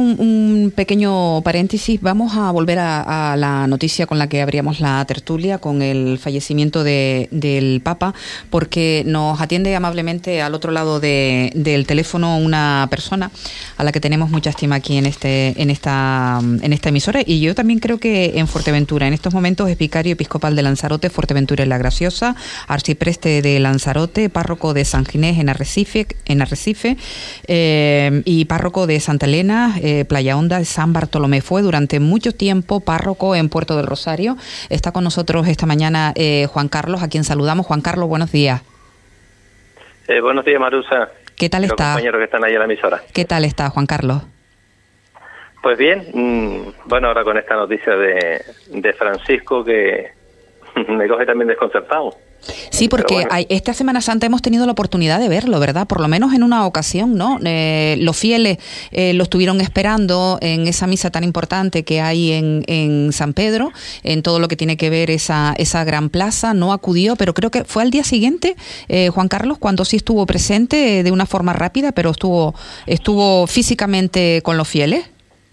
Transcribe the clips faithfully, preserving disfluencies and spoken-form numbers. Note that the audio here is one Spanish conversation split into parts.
un, un pequeño paréntesis. Vamos a volver a, a la noticia con la que abríamos la tertulia, con el fallecimiento de, del Papa, porque nos atiende amablemente al otro lado de, del teléfono una persona a la que tenemos mucha estima aquí en este en esta en esta emisora, y yo también creo que en Fuerteventura. En estos momentos es vicario episcopal de Lanzarote, Fuerteventura y La Graciosa, arcipreste de Lanzarote, párroco de San Ginés en Arrecife, en Arrecife eh, y párroco de Santa Elena, eh, Playa Honda, San Bartolomé. Fue durante mucho tiempo párroco en Puerto del Rosario. Está con nosotros esta mañana eh, Juan Carlos, a quien saludamos. Juan Carlos, buenos días. Eh, buenos días, Marusa. ¿Qué tal Los está? compañeros que están ahí en la emisora. ¿Qué tal está, Juan Carlos? Pues bien, mmm, bueno, ahora con esta noticia de, de Francisco que me coge también desconcertado. Sí, porque bueno. hay, esta Semana Santa hemos tenido la oportunidad de verlo, ¿verdad? Por lo menos en una ocasión, ¿no? Eh, los fieles eh, lo estuvieron esperando en esa misa tan importante que hay en, en San Pedro, en todo lo que tiene que ver esa, esa gran plaza. No acudió, pero creo que fue al día siguiente, eh, Juan Carlos, cuando sí estuvo presente eh, de una forma rápida, pero estuvo, estuvo físicamente con los fieles.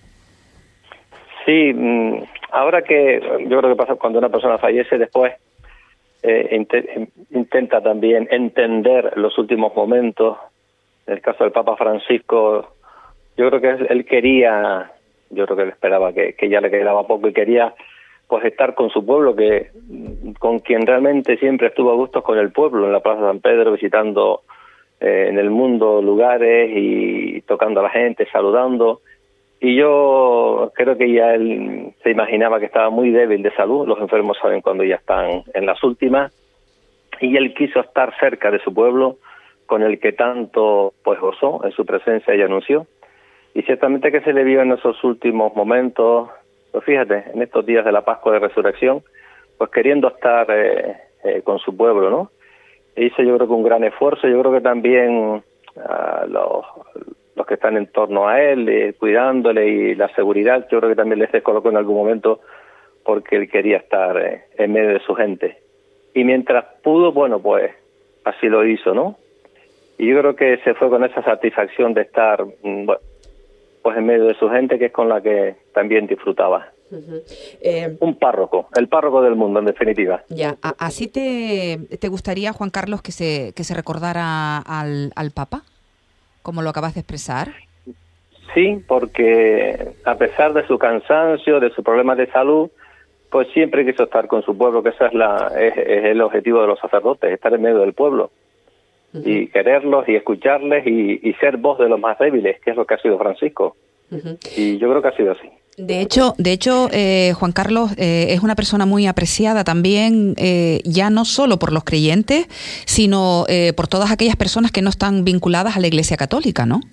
Sí, mmm, ahora que yo creo que pasa cuando una persona fallece después, Eh, int- intenta también entender los últimos momentos. En el caso del Papa Francisco, yo creo que él quería, yo creo que él esperaba que, que ya le quedaba poco y quería pues estar con su pueblo, que con quien realmente siempre estuvo a gusto, con el pueblo, en la Plaza San Pedro, visitando eh, en el mundo lugares y tocando a la gente, saludando. Y yo creo que ya él se imaginaba que estaba muy débil de salud. Los enfermos saben cuando ya están en las últimas. Y él quiso estar cerca de su pueblo, con el que tanto pues gozó en su presencia y anunció. Y ciertamente que se le vio en esos últimos momentos, pues fíjate, en estos días de la Pascua de Resurrección, pues queriendo estar eh, eh, con su pueblo, ¿no? E hizo yo creo que un gran esfuerzo. Yo creo que también uh, los... los que están en torno a él, eh, cuidándole, y la seguridad, yo creo que también les descolocó en algún momento, porque él quería estar eh, en medio de su gente. Y mientras pudo, bueno, pues así lo hizo, ¿no? Y yo creo que se fue con esa satisfacción de estar, bueno, pues en medio de su gente, que es con la que también disfrutaba. Uh-huh. Eh, un párroco, el párroco del mundo, en definitiva. Ya, ¿así te, te gustaría, Juan Carlos, que se, que se recordara al, al Papa? Como lo acabas de expresar. Sí, porque a pesar de su cansancio, de sus problemas de salud, pues siempre quiso estar con su pueblo, que ese es, la, es, es el objetivo de los sacerdotes, estar en medio del pueblo. Uh-huh. Y quererlos y escucharles y, y ser voz de los más débiles, que es lo que ha sido Francisco. Uh-huh. Y yo creo que ha sido así. De hecho, de hecho, eh, Juan Carlos eh, es una persona muy apreciada también, eh, ya no solo por los creyentes, sino eh, por todas aquellas personas que no están vinculadas a la Iglesia Católica, ¿no?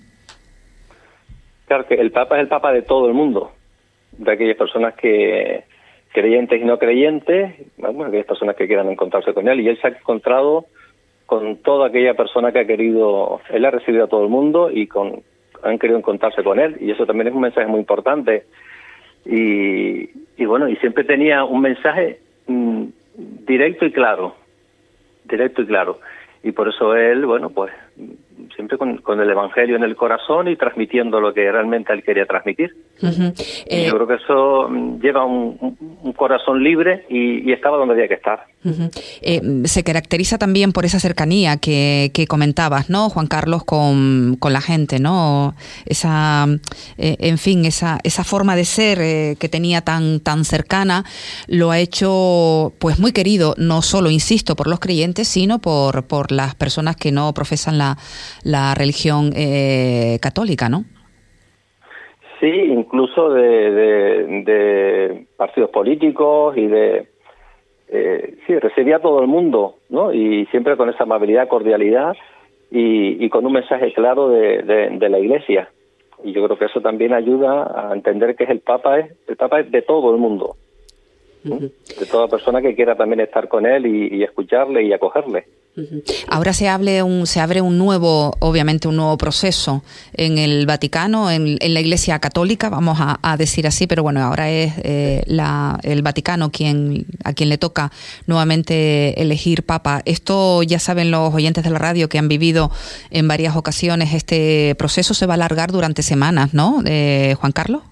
Claro que el Papa es el Papa de todo el mundo, de aquellas personas que creyentes y no creyentes, bueno, aquellas personas que quieran encontrarse con él, y él se ha encontrado con toda aquella persona que ha querido, él ha recibido a todo el mundo y con han querido encontrarse con él, y eso también es un mensaje muy importante. Y, y bueno, y siempre tenía un mensaje mmm, directo y claro, directo y claro. Y por eso él, bueno, pues siempre con, con el Evangelio en el corazón y transmitiendo lo que realmente él quería transmitir. Uh-huh. Eh, y yo creo que eso lleva un, un, un corazón libre y, y estaba donde había que estar. Uh-huh. Eh, se caracteriza también por esa cercanía que, que comentabas, ¿no, Juan Carlos, con, con la gente, ¿no? Esa, eh, en fin, esa, esa forma de ser eh, que tenía tan, tan cercana, lo ha hecho pues muy querido, no solo, insisto, por los creyentes, sino por, por las personas que no profesan la, la religión eh, católica, ¿no? Sí, incluso de, de, de partidos políticos y de... Eh, sí, recibía a todo el mundo, ¿no? Y siempre con esa amabilidad, cordialidad y, y con un mensaje claro de, de, de la Iglesia. Y yo creo que eso también ayuda a entender que es el Papa, es, el Papa es de todo el mundo, ¿no? Uh-huh. De toda persona que quiera también estar con él y, y escucharle y acogerle. Ahora se abre un se abre un nuevo, obviamente un nuevo proceso en el Vaticano, en, en la Iglesia Católica, vamos a, a decir así, pero bueno, ahora es eh, la, el Vaticano quien a quien le toca nuevamente elegir Papa. Esto ya saben los oyentes de la radio que han vivido en varias ocasiones. Este proceso se va a alargar durante semanas, ¿no, eh, Juan Carlos?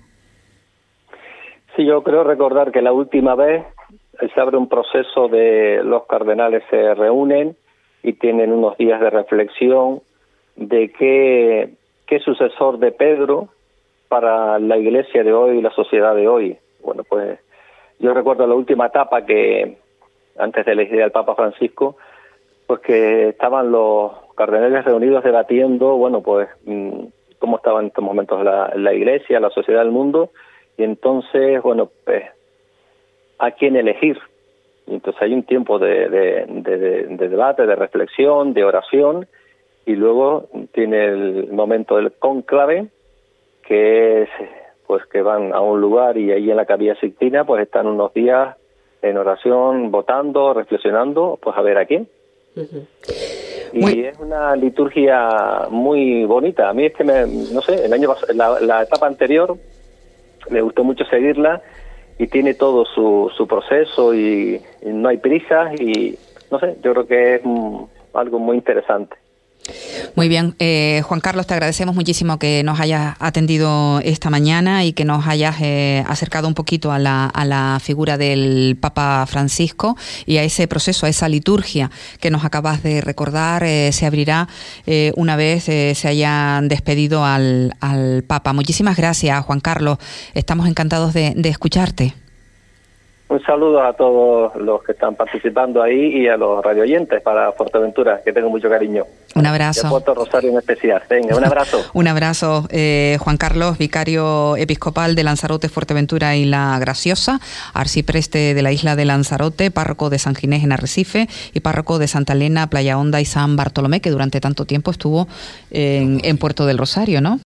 Sí, yo creo recordar que la última vez se abre un proceso de los cardenales se reúnen y tienen unos días de reflexión de qué, qué sucesor de Pedro para la iglesia de hoy y la sociedad de hoy. Bueno, pues yo recuerdo la última etapa que, antes de elegir al Papa Francisco, pues que estaban los cardenales reunidos debatiendo, bueno, pues cómo estaba en estos momentos la, la iglesia, la sociedad del mundo, y entonces, bueno, pues a quién elegir. Y entonces hay un tiempo de, de, de, de debate, de reflexión, de oración, y luego tiene el momento del cónclave, que es pues que van a un lugar y ahí en la Capilla Sixtina pues están unos días en oración, votando, reflexionando, pues a ver a quién. Uh-huh. Y muy... es una liturgia muy bonita. A mí es que, me, no sé, el año la, la etapa anterior me gustó mucho seguirla, y tiene todo su, su proceso y, y no hay prisas y no sé, yo creo que es um, algo muy interesante. Muy bien, eh, Juan Carlos, te agradecemos muchísimo que nos hayas atendido esta mañana y que nos hayas eh, acercado un poquito a la, a la figura del Papa Francisco y a ese proceso, a esa liturgia que nos acabas de recordar. Eh, se abrirá eh, una vez eh, se hayan despedido al, al Papa. Muchísimas gracias, Juan Carlos. Estamos encantados de, de escucharte. Un saludo a todos los que están participando ahí y a los radioyentes para Fuerteventura, que tengo mucho cariño. Un abrazo. De Puerto Rosario en especial. Venga, un abrazo. Un abrazo, eh, Juan Carlos, vicario episcopal de Lanzarote, Fuerteventura y La Graciosa, arcipreste de la isla de Lanzarote, párroco de San Ginés en Arrecife y párroco de Santa Elena, Playa Honda y San Bartolomé, que durante tanto tiempo estuvo en, en Puerto del Rosario, ¿no?